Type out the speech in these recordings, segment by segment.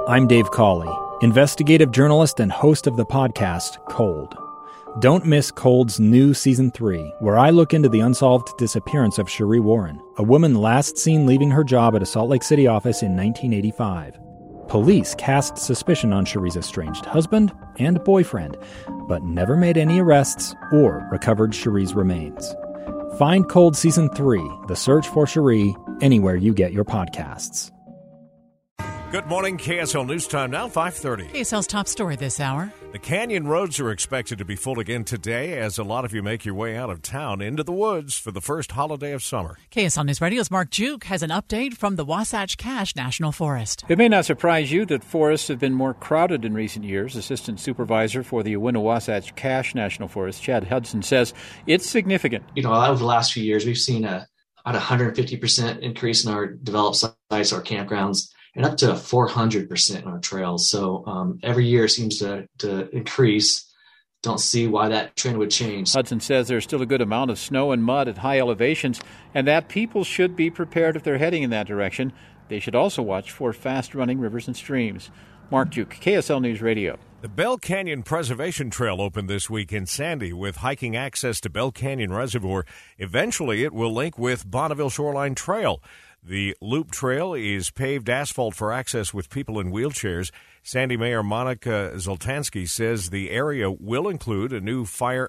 I'm Dave Cawley, investigative journalist and host of the podcast Cold. Don't miss Cold's new Season 3, where I look into the unsolved disappearance of Cherie Warren, a woman last seen leaving her job at a Salt Lake City office in 1985. Police cast suspicion on Cherie's estranged husband and boyfriend, but never made any arrests or recovered Cherie's remains. Find Cold Season 3, The Search for Cherie, anywhere you get your podcasts. Good morning, KSL News Time now, 5:30. KSL's top story this hour. The canyon roads are expected to be full again today as a lot of you make your way out of town into the woods for the first holiday of summer. KSL News Radio's Mark Juke has an update from the Wasatch Cache National Forest. It may not surprise you that forests have been more crowded in recent years. Assistant Supervisor for the Wasatch Cache National Forest, Chad Hudson, says it's significant. Over the last few years, we've seen about 150% increase in our developed sites, our campgrounds, and up to 400% on our trails. So every year seems to increase. Don't see why that trend would change. Hudson says there's still a good amount of snow and mud at high elevations, and that people should be prepared if they're heading in that direction. They should also watch for fast-running rivers and streams. Mark Duke, KSL News Radio. The Bell Canyon Preservation Trail opened this week in Sandy with hiking access to Bell Canyon Reservoir. Eventually, it will link with Bonneville Shoreline Trail. The Loop Trail is paved asphalt for access with people in wheelchairs. Sandy Mayor Monica Zoltansky says the area will include new fire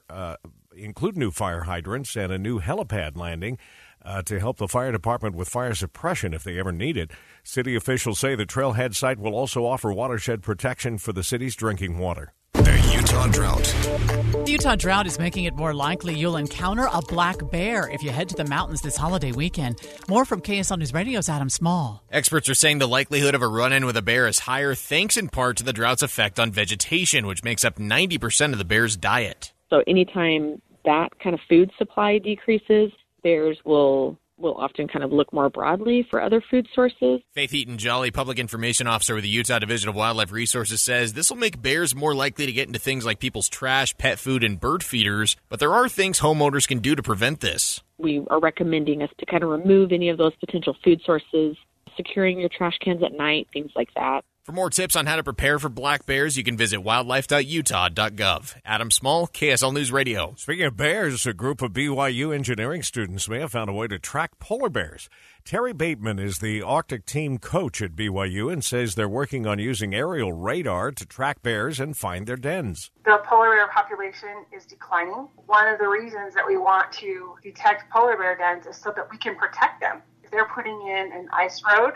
hydrants and a new helipad landing to help the fire department with fire suppression if they ever need it. City officials say the trailhead site will also offer watershed protection for the city's drinking water. The Utah Drought. The Utah drought is making it more likely you'll encounter a black bear if you head to the mountains this holiday weekend. More from KSL News Radio's Adam Small. Experts are saying the likelihood of a run-in with a bear is higher thanks in part to the drought's effect on vegetation, which makes up 90% of the bear's diet. So anytime that kind of food supply decreases, bears will often kind of look more broadly for other food sources. Faith Eaton-Jolly, Public Information Officer with the Utah Division of Wildlife Resources, says this will make bears more likely to get into things like people's trash, pet food, and bird feeders, but there are things homeowners can do to prevent this. We are recommending us to kind of remove any of those potential food sources, securing your trash cans at night, things like that. For more tips on how to prepare for black bears, you can visit wildlife.utah.gov. Adam Small, KSL News Radio. Speaking of bears, a group of BYU engineering students may have found a way to track polar bears. Terry Bateman is the Arctic team coach at BYU and says they're working on using aerial radar to track bears and find their dens. The polar bear population is declining. One of the reasons that we want to detect polar bear dens is so that we can protect them. If they're putting in an ice road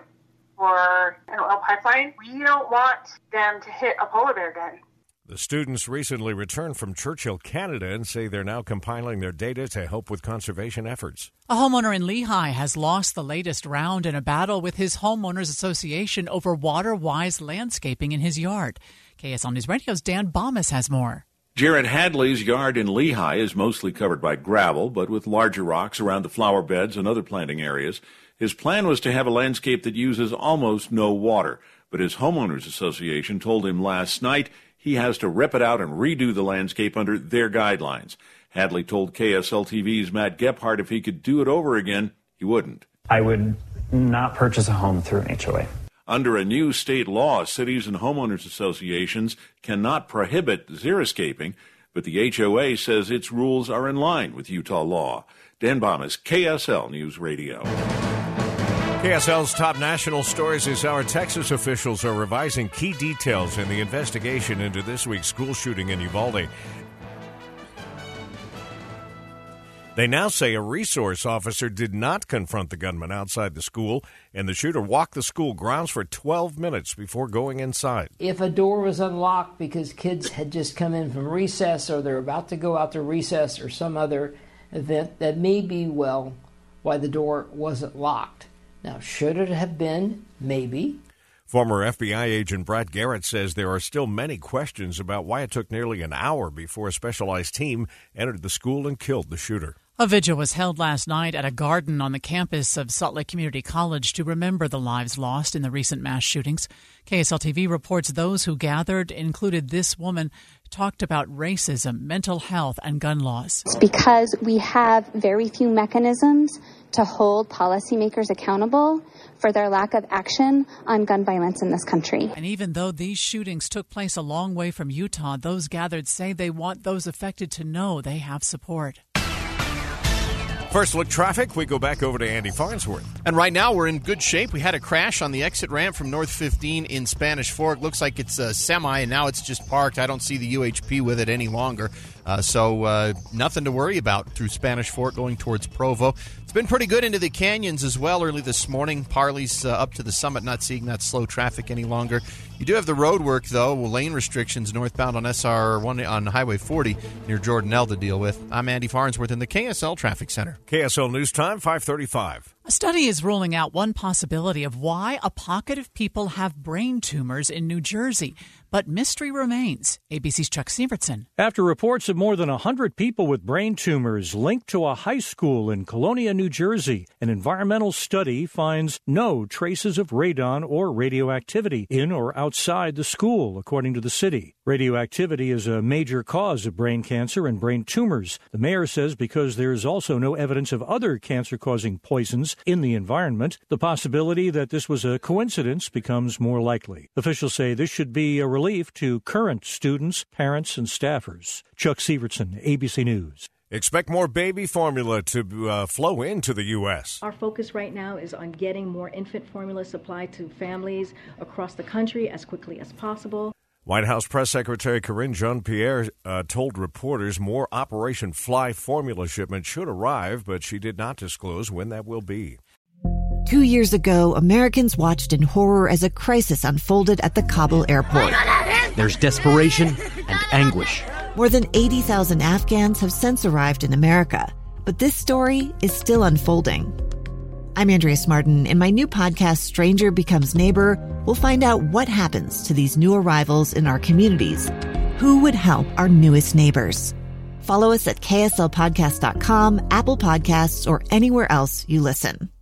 or an oil pipeline, we don't want them to hit a polar bear den. The students recently returned from Churchill, Canada, and say they're now compiling their data to help with conservation efforts. A homeowner in Lehigh has lost the latest round in a battle with his homeowners association over water-wise landscaping in his yard. KSL News Radio's Dan Bomas has more. Jared Hadley's yard in Lehigh is mostly covered by gravel, but with larger rocks around the flower beds and other planting areas. His plan was to have a landscape that uses almost no water, but his homeowners association told him last night he has to rip it out and redo the landscape under their guidelines. Hadley told KSL-TV's Matt Gephardt if he could do it over again, he wouldn't. I would not purchase a home through an HOA. Under a new state law, cities and homeowners associations cannot prohibit xeriscaping, but the HOA says its rules are in line with Utah law. Dan Bomas, KSL News Radio. KSL's top national stories this hour. Texas officials are revising key details in the investigation into this week's school shooting in Uvalde. They now say a resource officer did not confront the gunman outside the school, and the shooter walked the school grounds for 12 minutes before going inside. If a door was unlocked because kids had just come in from recess or they're about to go out to recess or some other event, that may be, why the door wasn't locked. Now, should it have been? Maybe. Former FBI agent Brad Garrett says there are still many questions about why it took nearly an hour before a specialized team entered the school and killed the shooter. A vigil was held last night at a garden on the campus of Salt Lake Community College to remember the lives lost in the recent mass shootings. KSL-TV reports those who gathered included this woman, talked about racism, mental health, and gun laws. It's because we have very few mechanisms to hold policymakers accountable for their lack of action on gun violence in this country. And even though these shootings took place a long way from Utah, those gathered say they want those affected to know they have support. First look traffic, we go back over to Andy Farnsworth. And right now we're in good shape. We had a crash on the exit ramp from North 15 in Spanish Fork. Looks like it's a semi, and now it's just parked. I don't see the UHP with it any longer. So nothing to worry about through Spanish Fork going towards Provo. It's been pretty good into the canyons as well early this morning. Parley's up to the summit, not seeing that slow traffic any longer. You do have the road work, though. Lane restrictions northbound on SR1 on Highway 40 near Jordanelle to deal with. I'm Andy Farnsworth in the KSL Traffic Center. KSL News Time, 5:35. A study is ruling out one possibility of why a pocket of people have brain tumors in New Jersey. But mystery remains. ABC's Chuck Sievertson. After reports of more than 100 people with brain tumors linked to a high school in Colonia, New Jersey, an environmental study finds no traces of radon or radioactivity in or outside the school, according to the city. Radioactivity is a major cause of brain cancer and brain tumors. The mayor says because there is also no evidence of other cancer-causing poisons in the environment, the possibility that this was a coincidence becomes more likely. Officials say this should be a relief to current students, parents, and staffers. Chuck Sievertson, ABC News. Expect more baby formula to flow into the U.S. Our focus right now is on getting more infant formula supplied to families across the country as quickly as possible. White House Press Secretary Karine Jean-Pierre told reporters more Operation Fly formula shipments should arrive, but she did not disclose when that will be. 2 years ago, Americans watched in horror as a crisis unfolded at the Kabul airport. There's desperation and anguish. More than 80,000 Afghans have since arrived in America, but this story is still unfolding. I'm Andrea Smartin. In my new podcast, Stranger Becomes Neighbor, we'll find out what happens to these new arrivals in our communities. Who would help our newest neighbors? Follow us at kslpodcast.com, Apple Podcasts, or anywhere else you listen.